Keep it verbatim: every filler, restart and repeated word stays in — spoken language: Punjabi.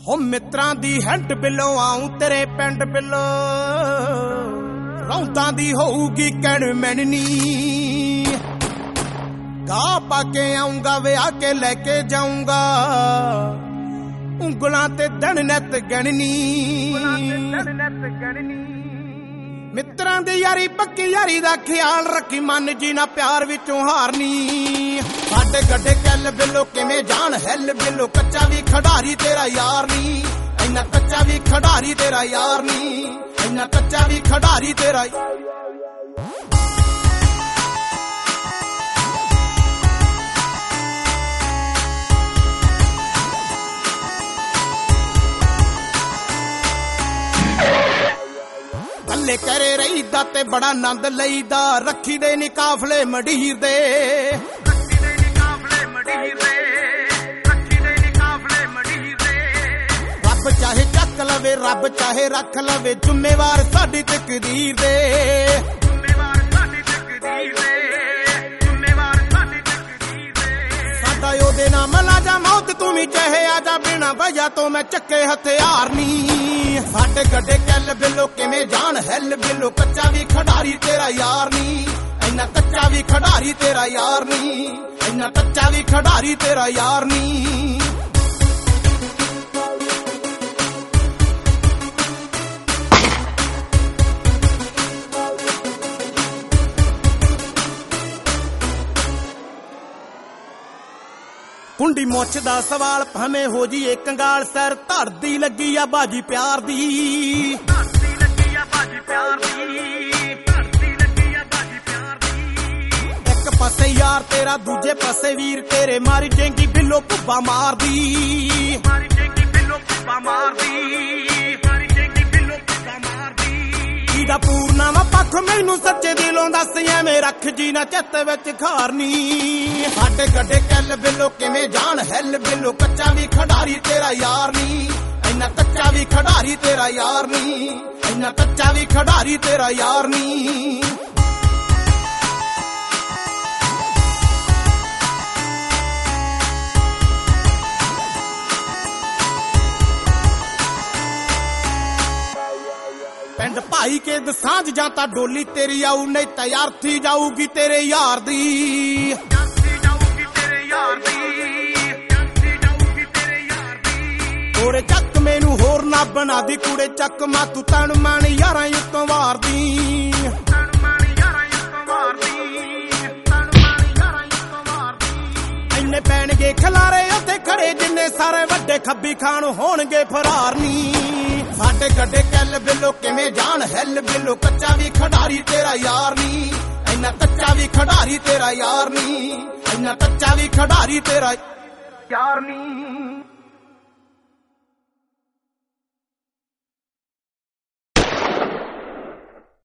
हो मित्रां दी हैंड बिलो आऊं तेरे पिंड बिलो रौंतां दी होऊगी कैण मैननी गा पाके आऊंगा विआह के लेके जाऊंगा ਉਂਗਲਾਂ ਤੇ ਦਿਨ ਨਿਤ ਗਣਨੀ ਮਿੱਤਰਾਂ ਦੀ ਯਾਰੀ ਪੱਕੀ ਯਾਰੀ ਦਾ ਖਿਆਲ ਰੱਖੀ ਮਨ ਜੀ ਨਾ ਪਿਆਰ ਵਿੱਚੋਂ ਹਾਰਨੀ ਸਾਡੇ ਗੱਡੇ ਕੱਲ ਬਿੱਲੋ ਕਿਵੇਂ ਜਾਣ ਹੈਲ ਬਿੱਲੋ ਕੱਚਾ ਵੀ ਖਿਡਾਰੀ ਤੇਰਾ ਯਾਰ ਨੀ ਇੰਨਾ ਕੱਚਾ ਵੀ ਖਿਡਾਰੀ ਤੇਰਾ ਯਾਰ ਨੀ ਇੰਨਾ ਕੱਚਾ ਵੀ ਖਿਡਾਰੀ ਤੇਰਾ ले करे रहीदा ते बड़ा आनंद लईदा रखी दे नी काफले मंडीर दे रखी दे नी काफले मंडीर दे रखी दे नी काफले मंडीर दे रब चाहे चक लवे रब चाहे रख लवे जिम्मेवार साडी तकदीर दे जिम्मेवार साडी तकदीर दे जिम्मेवार साडी तकदीर दे साडा ओदे नाम ला जा मौत तू भी चाहे आजा बिना वजह तो मैं चक्के हथियार नी ਸਾਡੇ ਗੱਡੇ ਕੱਲ ਬਿੱਲੋ ਕਿਵੇਂ ਜਾਣ ਹੈਲ ਬਿੱਲੋ ਕੱਚਾ ਵੀ ਖਿਡਾਰੀ ਤੇਰਾ ਯਾਰ ਨੀ ਇੰਨਾ ਕੱਚਾ ਵੀ ਖਿਡਾਰੀ ਤੇਰਾ ਯਾਰ ਨੀ ਇੰਨਾ ਕੱਚਾ ਵੀ ਖਿਡਾਰੀ ਤੇਰਾ ਯਾਰ ਨੀ कुंडी मुछ दा सवाल भावें हो जीए कंगाल सर धरती लगी आ बाजी प्यार दी धरती लगी आ बाजी प्यार दी धरती लगी आ बाजी प्यार दी एक पासे यार तेरा दूजे पासे वीर तेरे मारी डेंगी बिल्लो भुब्बा मार दी मारी डेंगी बिल्लो भुब्बा मार दी मारी डेंगी बिल्लो भुब्बा मार दी ईदा पूरनामा पख मैनू सच्चे दिलों दस एवें रख जी ना चित विच खारनी ਸਾਡੇ ਗੱਡੇ ਕੱਲ ਬਿੱਲੋ ਕਿਵੇਂ ਜਾਣ ਹੈਲ ਬਿੱਲੋ ਕੱਚਾ ਵੀ ਖਿਡਾਰੀ ਤੇਰਾ ਯਾਰ ਨੀ ਇੰਨਾ ਕੱਚਾ ਵੀ ਖਿਡਾਰੀ ਤੇਰਾ ਯਾਰ ਨੀ ਇੰਨਾ ਕੱਚਾ ਵੀ ਖਿਡਾਰੀ ਤੇਰਾ ਯਾਰ ਨੀ ਪਿੰਡ ਭਾਈ ਕੇ ਦਸਾਂਝ ਜਾਂ ਤਾਂ ਡੋਲੀ ਤੇਰੀ ਆਊ ਨਹੀਂ ਤਿਆਰ ਥੀ ਜਾਊਗੀ ਤੇਰੇ ਯਾਰ ਦੀ ਕੋੜੇ ਚੱਕ ਮੈਨੂੰ ਹੋਰ ਨਾ ਬਣਾ ਦੀ ਕੁੜੇ ਚੱਕ ਮਾ ਤੂੰ ਤਣ ਮਣ ਯਾਰਾਂ ਉੱਤੋਂ ਵਾਰਦੀ ਤਣ ਮਣ ਯਾਰਾਂ ਉੱਤੋਂ ਵਾਰਦੀ ਤਣ ਮਣ ਯਾਰਾਂ ਉੱਤੋਂ ਵਾਰਦੀ ਇੰਨੇ ਪੈਣਗੇ ਖਲਾਰੇ ਉੱਥੇ ਖੜੇ ਜਿੰਨੇ ਸਾਰੇ ਵੱਡੇ ਖੱਬੀ ਖਾਨ ਹੋਣਗੇ ਫਰਾਰ ਨੀ ਸਾਡੇ ਗੱਡੇ ਕੱਲ ਬਿੱਲੋ ਕਿਵੇਂ ਜਾਣ ਹੈਲ ਬਿੱਲੋ ਕੱਚਾ ਵੀ ਖਿਡਾਰੀ ਤੇਰਾ ਯਾਰ ਨੀ ਇੰਨਾ ਕੱਚਾ ਵੀ ਖਿਡਾਰੀ ਤੇਰਾ ਯਾਰ ਨੀ ਇੰਨਾ ਕੱਚਾ ਵੀ ਖਿਡਾਰੀ ਤੇਰਾ ਯਾਰ ਨੀ